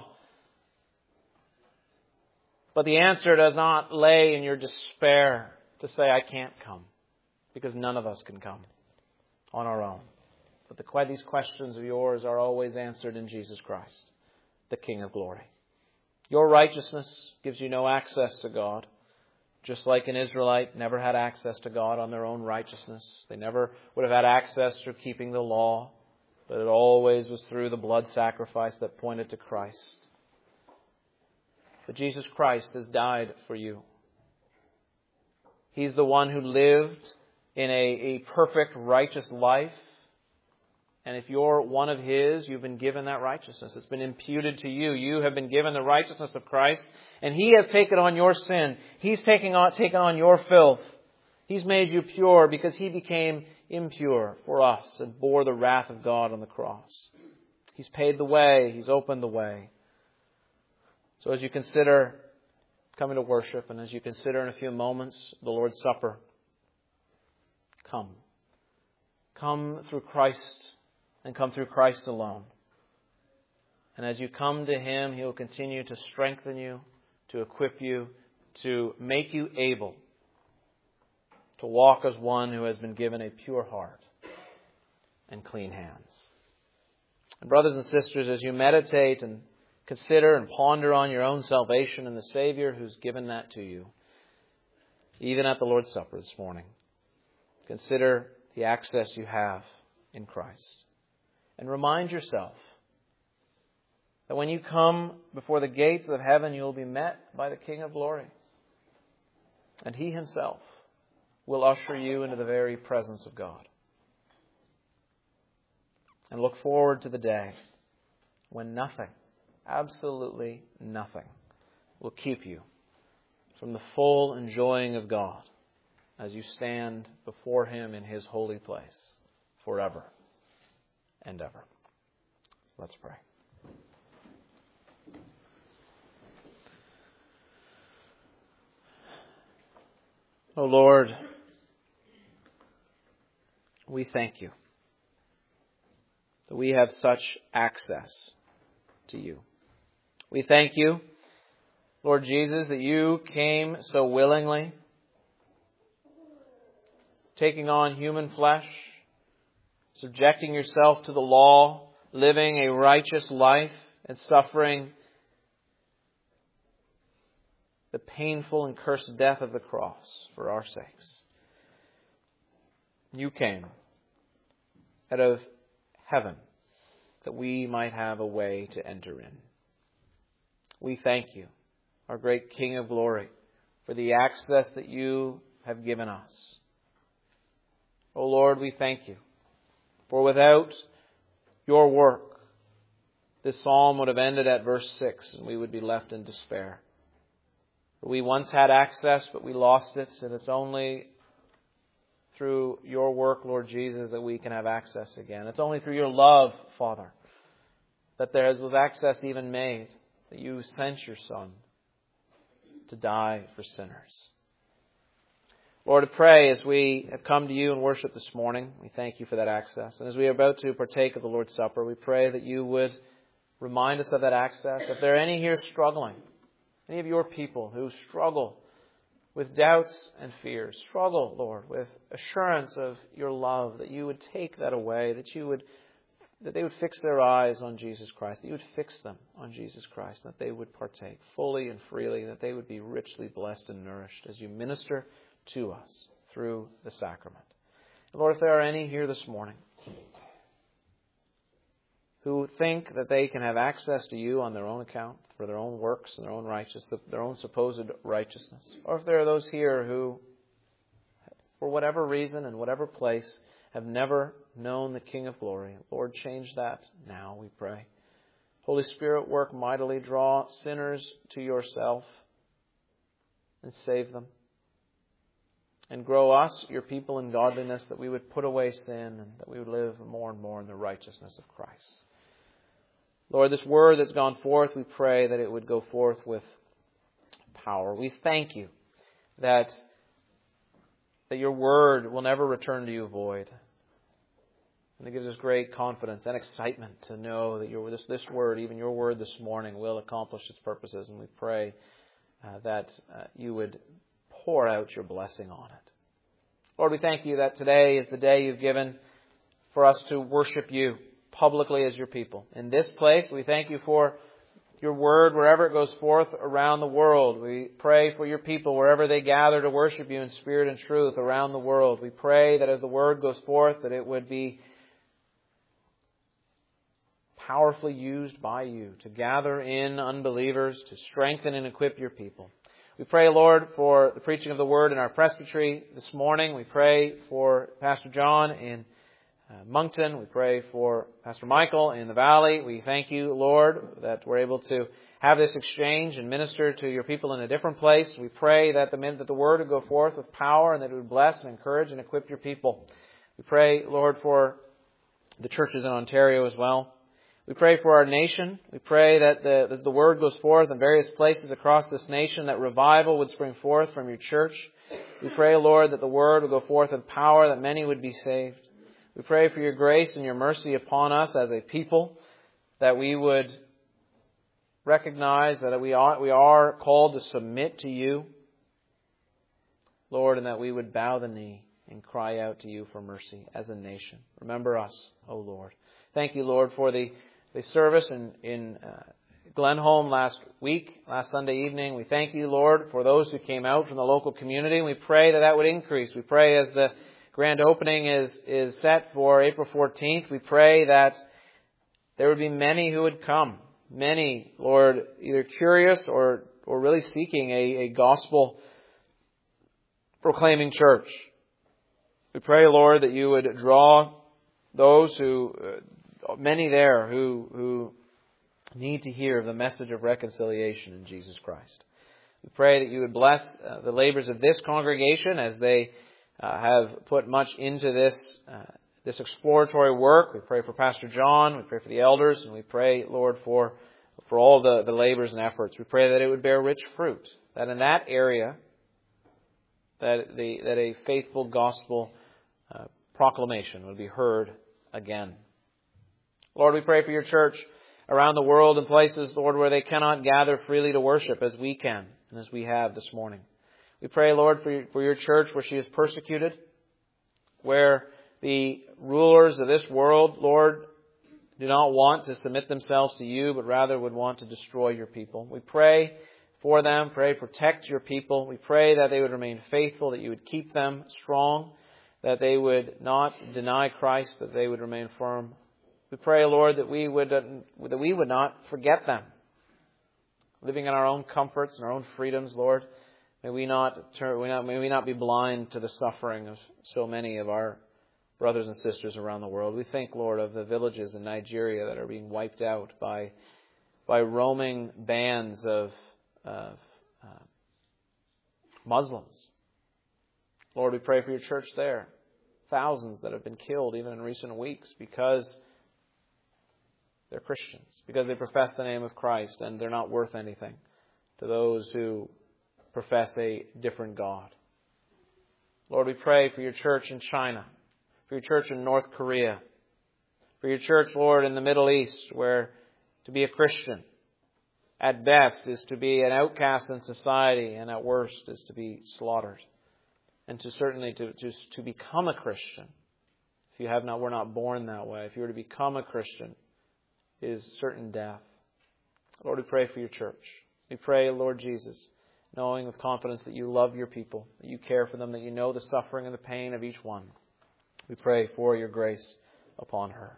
But the answer does not lay in your despair to say, I can't come, because none of us can come on our own. But the, these questions of yours are always answered in Jesus Christ, the King of glory. Your righteousness gives you no access to God. Just like an Israelite never had access to God on their own righteousness. They never would have had access through keeping the law. But it always was through the blood sacrifice that pointed to Christ. But Jesus Christ has died for you. He's the one who lived in a, a perfect, righteous life. And if you're one of His, you've been given that righteousness. It's been imputed to you. You have been given the righteousness of Christ. And He has taken on your sin. He's taken on, taken on your filth. He's made you pure because He became impure for us and bore the wrath of God on the cross. He's paid the way. He's opened the way. So as you consider coming to worship, and as you consider in a few moments the Lord's Supper, come. Come through Christ. And come through Christ alone. And as you come to Him, He will continue to strengthen you, to equip you, to make you able to walk as one who has been given a pure heart and clean hands. And brothers and sisters, as you meditate and consider and ponder on your own salvation and the Savior who's given that to you, even at the Lord's Supper this morning, consider the access you have in Christ. And remind yourself that when you come before the gates of heaven, you will be met by the King of glory. And He Himself will usher you into the very presence of God. And look forward to the day when nothing, absolutely nothing, will keep you from the full enjoying of God as you stand before Him in His holy place forever and ever. Let's pray. O Lord, we thank You that we have such access to You. We thank You, Lord Jesus, that You came so willingly, taking on human flesh, subjecting Yourself to the law, living a righteous life, and suffering the painful and cursed death of the cross for our sakes. You came out of heaven that we might have a way to enter in. We thank You, our great King of glory, for the access that You have given us. O Lord, we thank You, for without Your work, this psalm would have ended at verse six and we would be left in despair. For we once had access, but we lost it, and it's only through your work, Lord Jesus, that we can have access again. It's only through your love, Father, that there was access even made, that you sent your Son to die for sinners. Lord, I pray as we have come to you and worship this morning, we thank you for that access. And as we are about to partake of the Lord's Supper, we pray that you would remind us of that access. If there are any here struggling, any of your people who struggle with doubts and fears, struggle, Lord, with assurance of your love, that you would take that away, that you would, that they would fix their eyes on Jesus Christ, that you would fix them on Jesus Christ, that they would partake fully and freely, that they would be richly blessed and nourished as you minister to us through the sacrament. And Lord, if there are any here this morning who think that they can have access to you on their own account, for their own works and their own righteousness, their own supposed righteousness, or if there are those here who, for whatever reason and whatever place, have never known the King of Glory, Lord, change that now, we pray. Holy Spirit, work mightily, draw sinners to yourself and save them. And grow us, your people, in godliness, that we would put away sin and that we would live more and more in the righteousness of Christ. Lord, this word that's gone forth, we pray that it would go forth with power. We thank you that, that your word will never return to you void. And it gives us great confidence and excitement to know that your, this, this word, even your word this morning, will accomplish its purposes. And we pray uh, that uh, you would pour out your blessing on it. Lord, we thank you that today is the day you've given for us to worship you publicly as your people. In this place, we thank you for your word wherever it goes forth around the world. We pray for your people wherever they gather to worship you in spirit and truth around the world. We pray that as the word goes forth, that it would be powerfully used by you to gather in unbelievers, to strengthen and equip your people. We pray, Lord, for the preaching of the Word in our presbytery this morning. We pray for Pastor John in uh, Moncton. We pray for Pastor Michael in the Valley. We thank you, Lord, that we're able to have this exchange and minister to your people in a different place. We pray that the, that the Word would go forth with power and that it would bless and encourage and equip your people. We pray, Lord, for the churches in Ontario as well. We pray for our nation. We pray that the, as the word goes forth in various places across this nation, that revival would spring forth from your church. We pray, Lord, that the word would go forth in power, that many would be saved. We pray for your grace and your mercy upon us as a people, that we would recognize that we are, we are called to submit to you, Lord, and that we would bow the knee and cry out to you for mercy as a nation. Remember us, O Lord. Thank you, Lord, for the The service in, in uh, Glenholm last week, last Sunday evening. We thank you, Lord, for those who came out from the local community. We pray that that would increase. We pray as the grand opening is, is set for April fourteenth, we pray that there would be many who would come. Many, Lord, either curious or, or really seeking a, a gospel proclaiming church. We pray, Lord, that you would draw those who... Uh, Many there who who need to hear the message of reconciliation in Jesus Christ. We pray that you would bless uh, the labors of this congregation as they uh, have put much into this uh, this exploratory work. We pray for Pastor John. We pray for the elders, and we pray, Lord, for for all the, the labors and efforts. We pray that it would bear rich fruit. That in that area, that the that a faithful gospel uh, proclamation would be heard again. Lord, we pray for your church around the world in places, Lord, where they cannot gather freely to worship as we can and as we have this morning. We pray, Lord, for your, for your church where she is persecuted, where the rulers of this world, Lord, do not want to submit themselves to you, but rather would want to destroy your people. We pray for them, pray, protect your people. We pray that they would remain faithful, that you would keep them strong, that they would not deny Christ, but they would remain firm. We pray, Lord, that we would uh, that we would not forget them. Living in our own comforts and our own freedoms, Lord, may we not turn, may not, may we not be blind to the suffering of so many of our brothers and sisters around the world. We think, Lord, of the villages in Nigeria that are being wiped out by by roaming bands of, of uh, Muslims. Lord, we pray for your church there. Thousands that have been killed even in recent weeks because they're Christians, because they profess the name of Christ and they're not worth anything to those who profess a different God. Lord, we pray for your church in China, for your church in North Korea, for your church, Lord, in the Middle East, where to be a Christian at best is to be an outcast in society and at worst is to be slaughtered. And to certainly to, to, to become a Christian, if you have not, were not born that way, if you were to become a Christian, is certain death. Lord, we pray for your church. We pray, Lord Jesus, knowing with confidence that you love your people, that you care for them, that you know the suffering and the pain of each one. We pray for your grace upon her.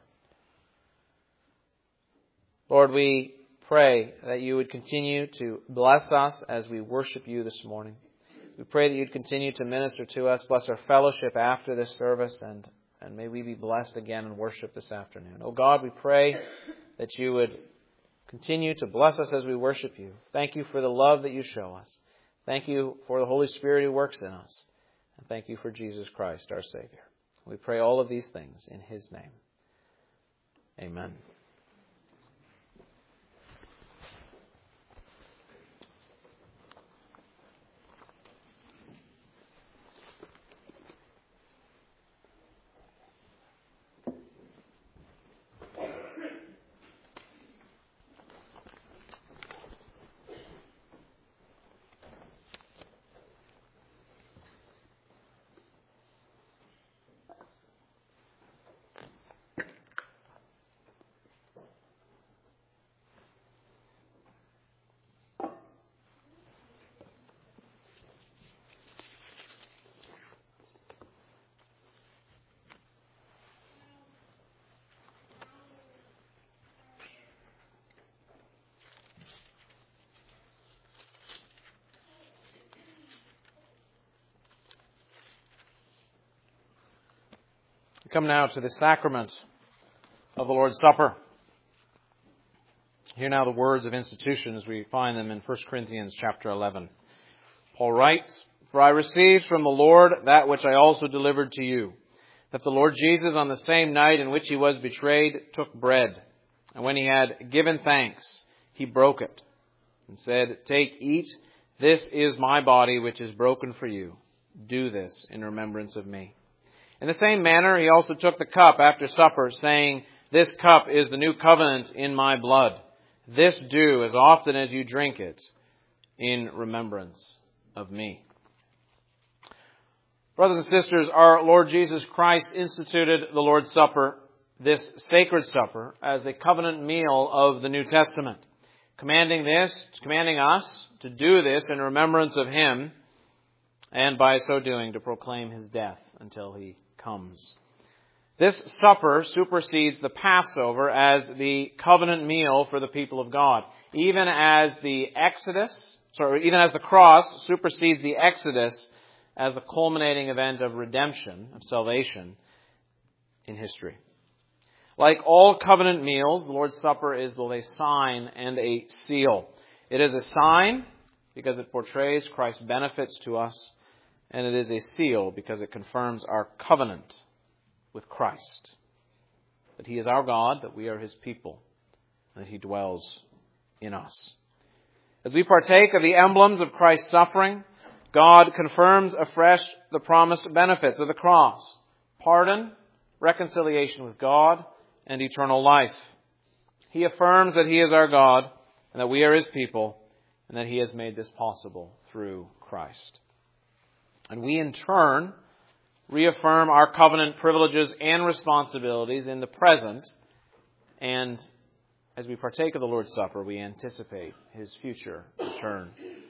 Lord, we pray that you would continue to bless us as we worship you this morning. We pray that you'd continue to minister to us, bless our fellowship after this service, and, and may we be blessed again in worship this afternoon. Oh God, we pray that you would continue to bless us as we worship you. Thank you for the love that you show us. Thank you for the Holy Spirit who works in us. And thank you for Jesus Christ, our Savior. We pray all of these things in His name. Amen. We come now to the sacrament of the Lord's Supper. Hear now the words of institution as we find them in First Corinthians chapter eleven. Paul writes, "For I received from the Lord that which I also delivered to you, that the Lord Jesus on the same night in which he was betrayed took bread, and when he had given thanks, he broke it, and said, 'Take, eat, this is my body which is broken for you. Do this in remembrance of me.' In the same manner, he also took the cup after supper, saying, 'This cup is the new covenant in my blood. This do as often as you drink it in remembrance of me.'" Brothers and sisters, our Lord Jesus Christ instituted the Lord's Supper, this sacred supper, as the covenant meal of the New Testament, commanding this, commanding us to do this in remembrance of Him, and by so doing to proclaim His death until He comes. This supper supersedes the Passover as the covenant meal for the people of God, even as the Exodus, sorry, even as the cross supersedes the Exodus as the culminating event of redemption, of salvation in history. Like all covenant meals, the Lord's Supper is both a sign and a seal. It is a sign because it portrays Christ's benefits to us, and it is a seal because it confirms our covenant with Christ, that He is our God, that we are His people, and that He dwells in us. As we partake of the emblems of Christ's suffering, God confirms afresh the promised benefits of the cross: pardon, reconciliation with God, and eternal life. He affirms that He is our God, and that we are His people, and that He has made this possible through Christ. And we, in turn, reaffirm our covenant privileges and responsibilities in the present, and as we partake of the Lord's Supper, we anticipate His future return.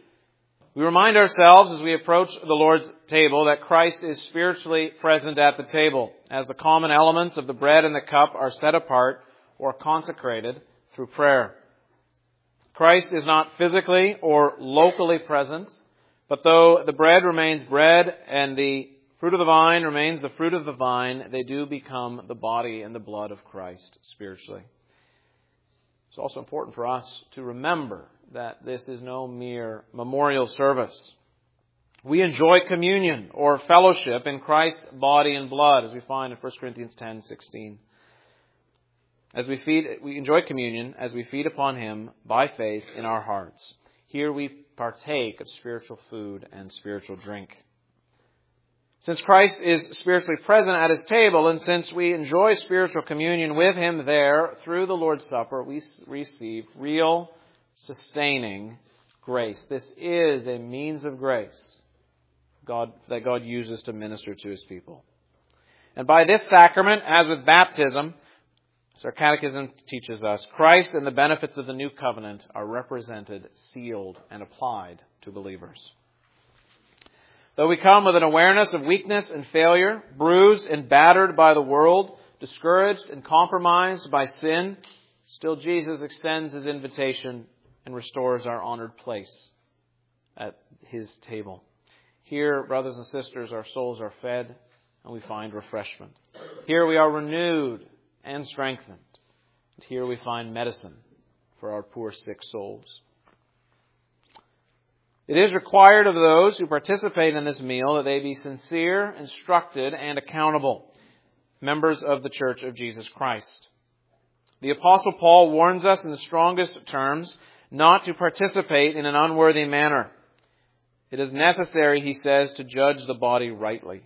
We remind ourselves as we approach the Lord's table that Christ is spiritually present at the table, as the common elements of the bread and the cup are set apart or consecrated through prayer. Christ is not physically or locally present, but though the bread remains bread and the fruit of the vine remains the fruit of the vine, they do become the body and the blood of Christ spiritually. It's also important for us to remember that this is no mere memorial service. We enjoy communion or fellowship in Christ's body and blood, as we find in First Corinthians ten sixteen. As we feed, we enjoy communion as we feed upon Him by faith in our hearts. Here we partake of spiritual food and spiritual drink. Since Christ is spiritually present at His table, and since we enjoy spiritual communion with Him there through the Lord's Supper, we receive real, sustaining grace. This is a means of grace God, that God uses to minister to His people. And by this sacrament, as with baptism, as our catechism teaches us, Christ and the benefits of the new covenant are represented, sealed, and applied to believers. Though we come with an awareness of weakness and failure, bruised and battered by the world, discouraged and compromised by sin, still Jesus extends His invitation and restores our honored place at His table. Here, brothers and sisters, our souls are fed and we find refreshment. Here we are renewed and strengthened. And here we find medicine for our poor sick souls. It is required of those who participate in this meal that they be sincere, instructed, and accountable, members of the Church of Jesus Christ. The Apostle Paul warns us in the strongest terms not to participate in an unworthy manner. It is necessary, he says, to judge the body rightly.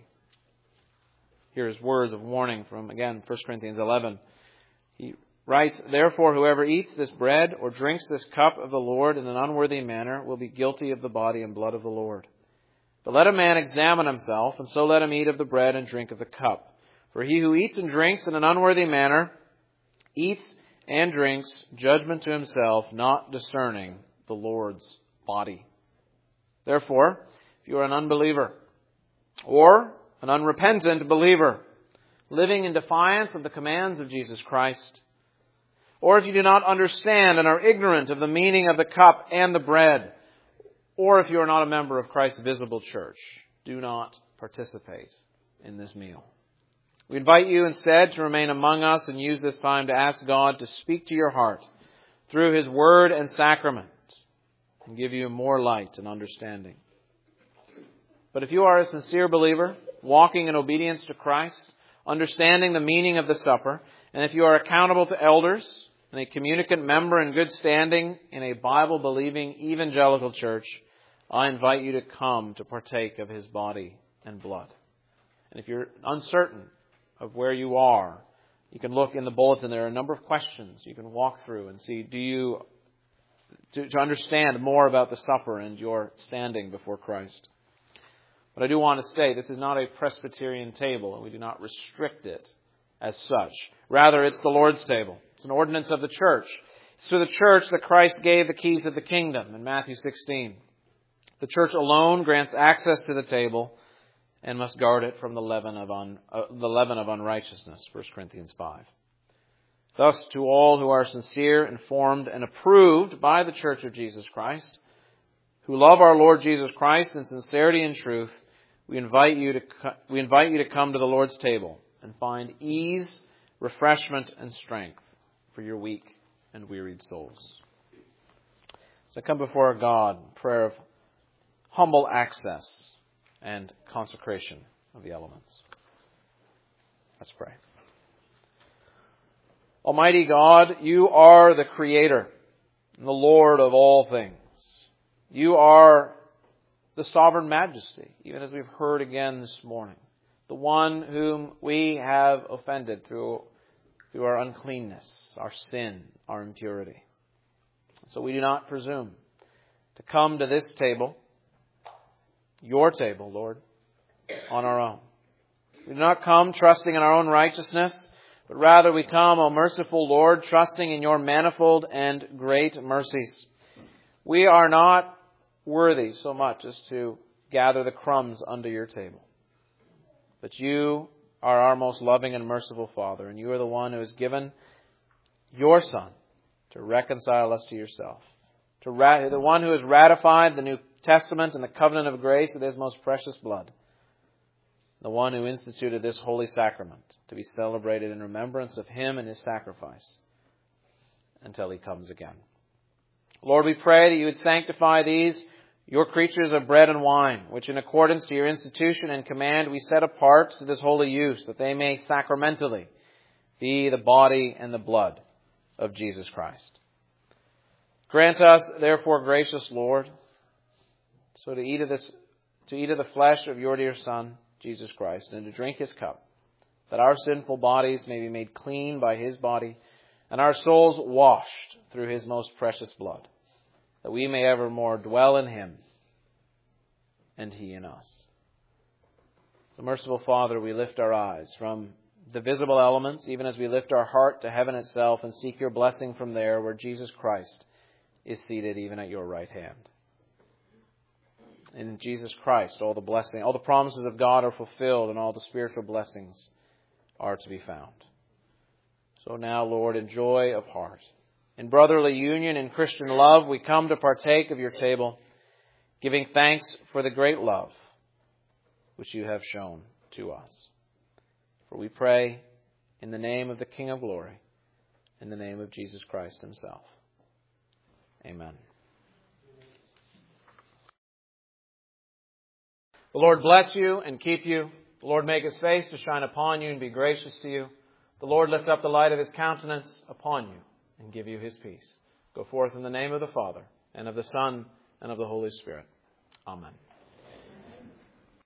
Here's words of warning from, again, First Corinthians eleven. He writes, "Therefore, whoever eats this bread or drinks this cup of the Lord in an unworthy manner will be guilty of the body and blood of the Lord. But let a man examine himself, and so let him eat of the bread and drink of the cup. For he who eats and drinks in an unworthy manner eats and drinks judgment to himself, not discerning the Lord's body. Therefore, if you are an unbeliever or an unrepentant believer, living in defiance of the commands of Jesus Christ, or if you do not understand and are ignorant of the meaning of the cup and the bread, or if you are not a member of Christ's visible church, do not participate in this meal. We invite you instead to remain among us and use this time to ask God to speak to your heart through His Word and sacrament and give you more light and understanding. But if you are a sincere believer, walking in obedience to Christ, understanding the meaning of the supper, and if you are accountable to elders and a communicant member in good standing in a Bible-believing evangelical church, I invite you to come to partake of His body and blood. And if you're uncertain of where you are, you can look in the bulletin. There are a number of questions you can walk through and see, do you, to, to understand more about the supper and your standing before Christ. But I do want to say this is not a Presbyterian table, and we do not restrict it as such. Rather, it's the Lord's table. It's an ordinance of the church. It's to the church that Christ gave the keys of the kingdom in Matthew sixteen. The church alone grants access to the table and must guard it from the leaven of un, uh, the leaven of unrighteousness, First Corinthians five. Thus, to all who are sincere, informed, and approved by the Church of Jesus Christ, who love our Lord Jesus Christ in sincerity and truth, we invite you to we invite you to come to the Lord's table and find ease, refreshment, and strength for your weak and wearied souls. So come before God in prayer of humble access and consecration of the elements. Let's pray. Almighty God, you are the Creator and the Lord of all things. You are the sovereign majesty, even as we've heard again this morning. The one whom we have offended through, through our uncleanness, our sin, our impurity. So we do not presume to come to this table, your table, Lord, on our own. We do not come trusting in our own righteousness, but rather we come, O merciful Lord, trusting in your manifold and great mercies. We are not worthy so much as to gather the crumbs under your table. But you are our most loving and merciful Father, and you are the one who has given your Son to reconcile us to yourself. To rat- the one who has ratified the New Testament and the covenant of grace with His most precious blood. The one who instituted this holy sacrament to be celebrated in remembrance of Him and His sacrifice until He comes again. Lord, we pray that you would sanctify these, your creatures of bread and wine, which in accordance to your institution and command we set apart to this holy use, that they may sacramentally be the body and the blood of Jesus Christ. Grant us, therefore, gracious Lord, so to eat of this, to eat of the flesh of your dear Son, Jesus Christ, and to drink his cup, that our sinful bodies may be made clean by his body, and our souls washed through his most precious blood, that we may evermore dwell in him, and he in us. So, merciful Father, we lift our eyes from the visible elements, even as we lift our heart to heaven itself and seek your blessing from there, where Jesus Christ is seated even at your right hand. In Jesus Christ, all the blessing, all the promises of God are fulfilled, and all the spiritual blessings are to be found. So now, Lord, in joy of heart, in brotherly union, in Christian love, we come to partake of your table, giving thanks for the great love which you have shown to us. For we pray in the name of the King of glory, in the name of Jesus Christ himself. Amen. The Lord bless you and keep you. The Lord make his face to shine upon you and be gracious to you. The Lord lift up the light of his countenance upon you and give you his peace. Go forth in the name of the Father, and of the Son, and of the Holy Spirit. Amen.